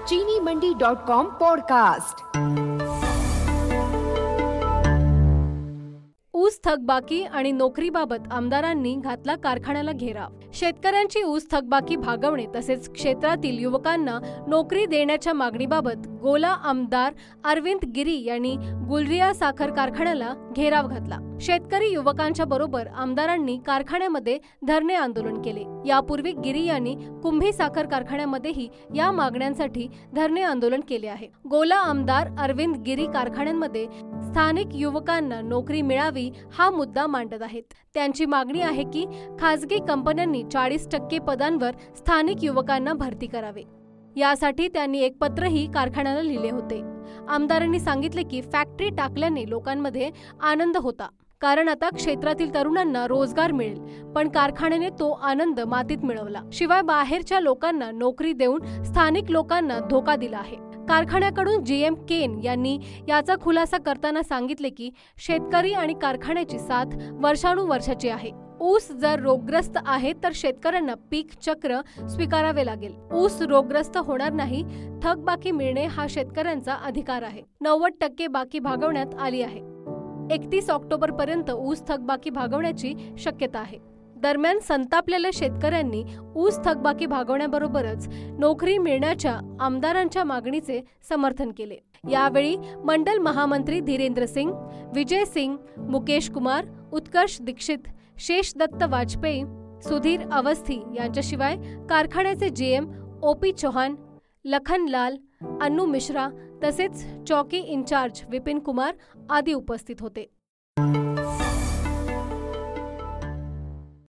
चीनीमंडी.com podcast. ऊस थकबाकी आणि नोकरीबाबत आमदारांनी घातला कारखान्याला घेराव। शेतकऱ्यांची ऊस थकबाकी भागवणे तसेच क्षेत्रातील युवकांना नोकरी देण्याच्या मागणीबाबत गोला आमदार अरविंद गिरी यांनी गुलरिया साखर कारखान्याला घेराव घातला। शेतकरी युवकांच्या बरोबर आमदारांनी कारखान्यामध्ये धरणे आंदोलन केले। यापूर्वी गिरी यांनी कुंभी साखर कारखान्यामध्येही या मागण्यांसाठी धरणे आंदोलन केले आहे। गोला आमदार अरविंद गिरी कारखान्यांमध्ये स्थानिक युवकांना नोकरी मिळावी हा मुद्दा मांडत आहेत। त्यांची मागणी आहे की खासगी कंपन्यांनी 40% पदांवर स्थानिक युवकांना भरती करावे। यासाठी त्यांनी एक पत्रही कारखान्याला लिहिले होते। आमदारांनी सांगितले की फॅक्टरी टाकल्याने लोकांमध्ये आनंद होता, कारण आता क्षेत्रातील तरुणांना रोजगार मिळेल, पण कारखान्याने तो आनंद मातीत मिळवला। शिवाय बाहेरच्या लोकांना नोकरी देऊन स्थानिक लोकांना धोका दिला आहे। कारखान्याकडून GM केन यांनी याचा खुलासा करताना सांगितले की शेतकरी आणि कारखान्याची साथ वर्षानुवर्षाची आहे। ऊस जर रोगग्रस्त आहे तर शेतकऱ्यांना पीक चक्र स्वीकारावे लागेल। ऊस रोगग्रस्त होणार नाही, थकबाकी मिळणे हा शेतकऱ्यांचा अधिकार आहे। 90% बाकी भागवण्यात आली आहे। 31 ऑक्टोबर पर्यंत ऊस थकबाकी भागवण्याची शक्यता आहे। दरम्यान संतापलेल्या शेतकऱ्यांनी ऊस थकबाकी भागवण्याबरोबरच नोकरी मिळण्याच्या आमदारांच्या मागणीचे समर्थन केले। यावेळी मंडल महामंत्री धीरेंद्र सिंग, विजय सिंग, मुकेश कुमार, उत्कर्ष दीक्षित, शेष दत्त वाजपेयी, सुधीर अवस्थी यांच्याशिवाय कारखान्याचे GM OP चौहान, लखन लाल, अन्नू मिश्रा तसेच चौकी इंचार्ज विपिन कुमार आदी उपस्थित होते।